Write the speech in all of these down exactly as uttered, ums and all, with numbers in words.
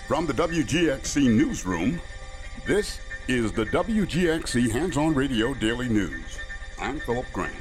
From the W G X C Newsroom, this is the W G X C Hands-On Radio Daily News. I'm Philip Grant.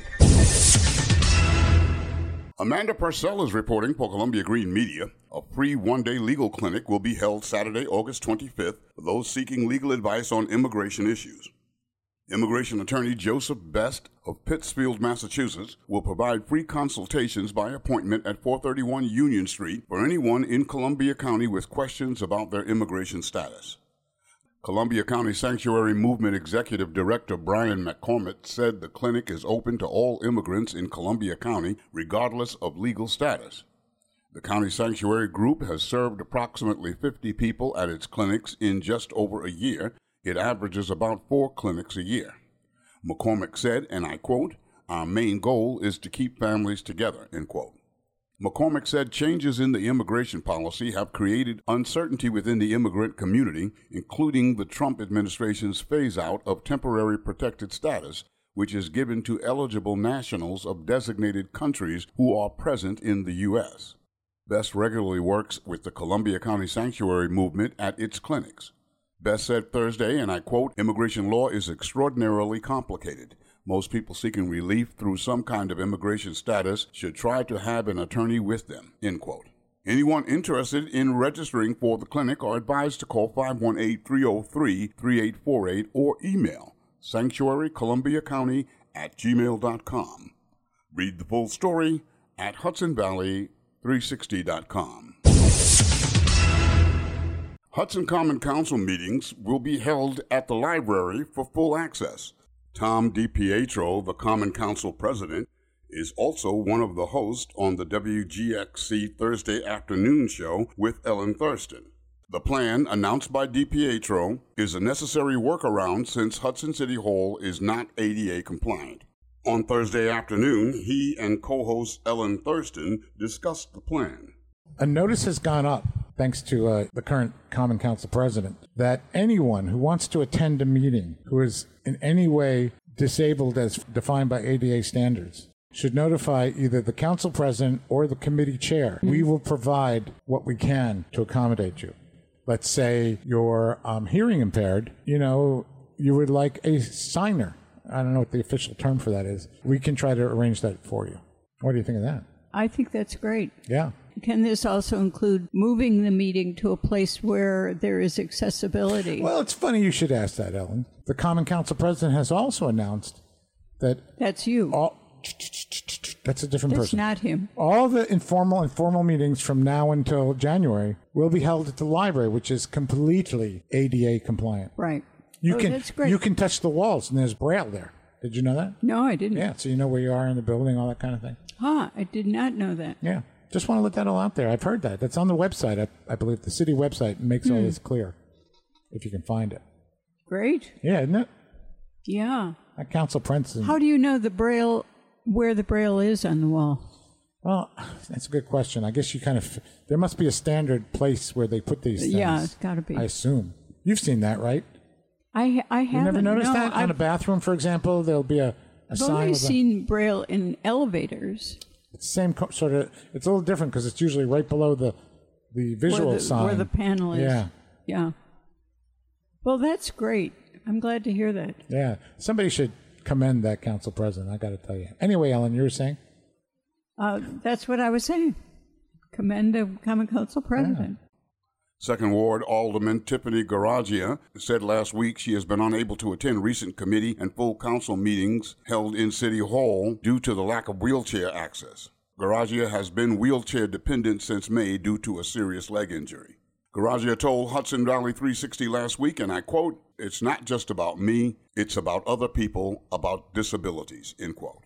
Amanda Purcell is reporting for Columbia Green Media. A free one-day legal clinic will be held Saturday, August twenty-fifth, for those seeking legal advice on immigration issues. Immigration attorney Joseph Best of Pittsfield, Massachusetts, will provide free consultations by appointment at four thirty-one Union Street for anyone in Columbia County with questions about their immigration status. Columbia County Sanctuary Movement Executive Director Brian McCormick said the clinic is open to all immigrants in Columbia County, regardless of legal status. The County Sanctuary Group has served approximately fifty people at its clinics in just over a year. It averages about four clinics a year. McCormick said, and I quote, "Our main goal is to keep families together," end quote. McCormick said changes in the immigration policy have created uncertainty within the immigrant community, including the Trump administration's phase-out of temporary protected status, which is given to eligible nationals of designated countries who are present in the U S. Best regularly works with the Columbia County Sanctuary Movement at its clinics. Best said Thursday, and I quote, "Immigration law is extraordinarily complicated. Most people seeking relief through some kind of immigration status should try to have an attorney with them," end quote. Anyone interested in registering for the clinic are advised to call five one eight, three oh three, three eight four eight or email sanctuary columbia county at gmail dot com. Read the full story at hudson valley three sixty dot com. Hudson Common Council meetings will be held at the library for full access. Tom DiPietro, the Common Council president, is also one of the hosts on the W G X C Thursday afternoon show with Ellen Thurston. The plan, announced by DiPietro, is a necessary workaround since Hudson City Hall is not A D A compliant. On Thursday afternoon, he and co-host Ellen Thurston discussed the plan. A notice has gone up, thanks to uh, the current Common Council president, that anyone who wants to attend a meeting who is in any way disabled as defined by A D A standards should notify either the council president or the committee chair. Mm-hmm. We will provide what we can to accommodate you. Let's say you're um, hearing impaired, you know, you would like a signer. I don't know what the official term for that is. We can try to arrange that for you. What do you think of that? I think that's great. Yeah. Can this also include moving the meeting to a place where there is accessibility? Well, it's funny you should ask that, Ellen. The Common Council president has also announced that... That's you. All, that's a different that's person. That's not him. All the informal and formal meetings from now until January will be held at the library, which is completely A D A compliant. Right. You oh, can that's great. You can touch the walls, and there's Braille there. Did you know that? No, I didn't. Yeah, so you know where you are in the building, all that kind of thing. Huh, I did not know that. Yeah. Just want to let that all out there. I've heard that. That's on the website. I, I believe the city website makes hmm. all this clear, if you can find it. Great. Yeah, isn't it? Yeah. That council president. How do you know the Braille, where the Braille is on the wall? Well, that's a good question. I guess you kind of, there must be a standard place where they put these things. Yeah, it's got to be. I assume. You've seen that, right? I I haven't. You never noticed no, that? I've, in a bathroom, for example, there'll be a, a I've sign. I've only with seen a, Braille in elevators. It's the same co- sort of, it's a little different because it's usually right below the, the visual where the, sign. Where the panel is. Yeah. Yeah. Well, that's great. I'm glad to hear that. Yeah. Somebody should commend that council president, I got to tell you. Anyway, Ellen, you were saying? Uh, that's what I was saying. Commend the Common Council president. Yeah. Second Ward Alderman Tiffany Garagia said last week she has been unable to attend recent committee and full council meetings held in City Hall due to the lack of wheelchair access. Garagia has been wheelchair dependent since May due to a serious leg injury. Garagia told Hudson Valley three sixty last week, and I quote, "It's not just about me, it's about other people, about disabilities," end quote.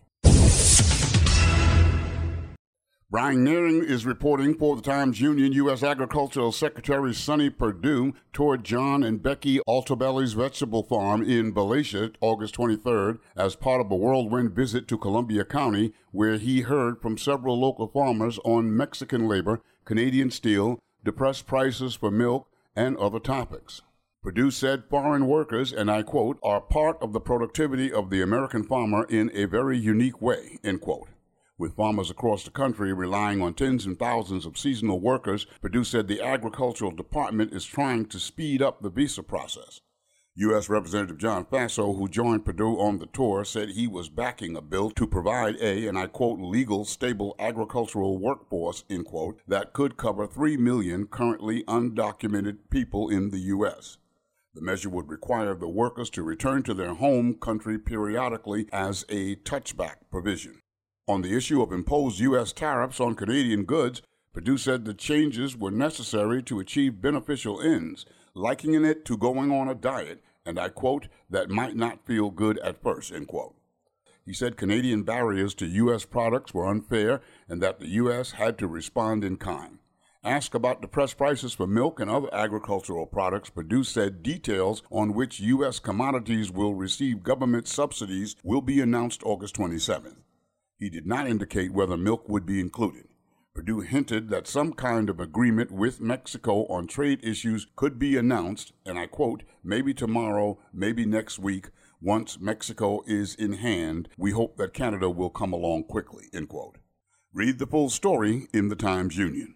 Brian Nearing is reporting for the Times-Union. U S Agricultural Secretary Sonny Perdue toured John and Becky Altobelli's vegetable farm in Valatia August twenty-third as part of a whirlwind visit to Columbia County, where he heard from several local farmers on Mexican labor, Canadian steel, depressed prices for milk, and other topics. Perdue said foreign workers, and I quote, "are part of the productivity of the American farmer in a very unique way," end quote. With farmers across the country relying on tens and thousands of seasonal workers, Perdue said the Agricultural Department is trying to speed up the visa process. U S Representative John Faso, who joined Perdue on the tour, said he was backing a bill to provide a, and I quote, legal, stable agricultural workforce, end quote, that could cover three million currently undocumented people in the U S. The measure would require the workers to return to their home country periodically as a touchback provision. On the issue of imposed U S tariffs on Canadian goods, Perdue said the changes were necessary to achieve beneficial ends, likening it to going on a diet, and I quote, that might not feel good at first, end quote. He said Canadian barriers to U S products were unfair and that the U S had to respond in kind. Asked about depressed prices for milk and other agricultural products, Perdue said details on which U S commodities will receive government subsidies will be announced August twenty-seventh. He did not indicate whether milk would be included. Perdue hinted that some kind of agreement with Mexico on trade issues could be announced, and I quote, maybe tomorrow, maybe next week. Once Mexico is in hand, we hope that Canada will come along quickly, end quote. Read the full story in the Times-Union.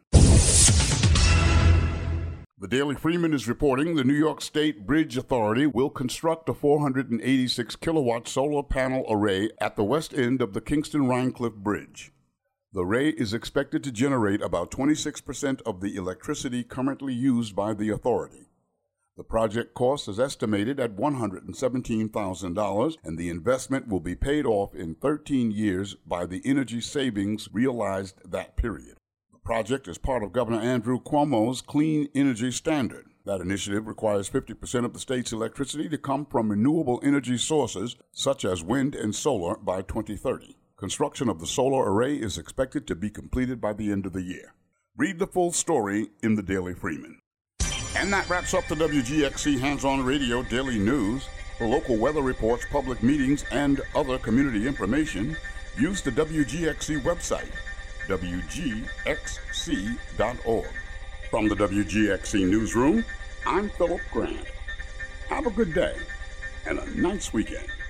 The Daily Freeman is reporting the New York State Bridge Authority will construct a four hundred eighty-six kilowatt solar panel array at the west end of the Kingston-Rhinecliff Bridge. The array is expected to generate about twenty-six percent of the electricity currently used by the authority. The project cost is estimated at one hundred seventeen thousand dollars, and the investment will be paid off in thirteen years by the energy savings realized that period. The project is part of Governor Andrew Cuomo's Clean Energy Standard. That initiative requires fifty percent of the state's electricity to come from renewable energy sources, such as wind and solar, by twenty thirty. Construction of the solar array is expected to be completed by the end of the year. Read the full story in the Daily Freeman. And that wraps up the W G X C Hands-On Radio Daily News. For local weather reports, public meetings, and other community information, use the W G X C website, W G X C dot org. From the W G X C Newsroom, I'm Philip Grant. Have a good day and a nice weekend.